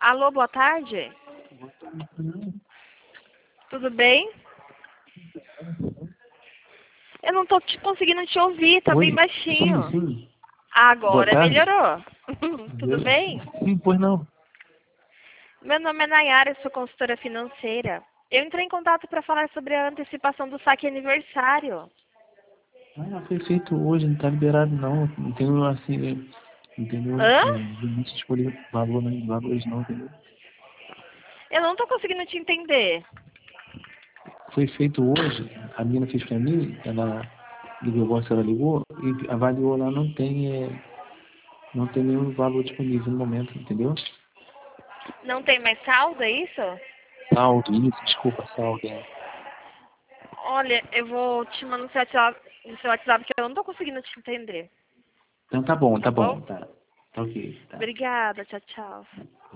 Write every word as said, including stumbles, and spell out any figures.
Alô, boa tarde. Tudo bem? Eu não tô te conseguindo te ouvir, tá Oi, bem baixinho. como assim? Boa Agora tarde. melhorou. Tudo bem? Sim, pois não. Meu nome é Nayara, eu sou consultora financeira. Eu entrei em contato para falar sobre a antecipação do saque aniversário. Ah, foi feito hoje, não tá liberado não. Não tenho assim, entendeu? Hã? É, não se escolher valor, não, valores não, entendeu? Eu não tô conseguindo te entender. Foi feito hoje, a menina fez pra mim, ela ligou, você ela ligou e avaliou lá, não tem, é, não tem nenhum valor disponível no momento, entendeu? Não tem mais saldo, é isso? Saldo, isso, desculpa, saldo, é. Olha, eu vou te mandar no seu WhatsApp, no seu WhatsApp que eu não tô conseguindo te entender. Então tá bom, Tá tá bom? bom, tá. Tá ok, tá. Obrigada, tchau, tchau.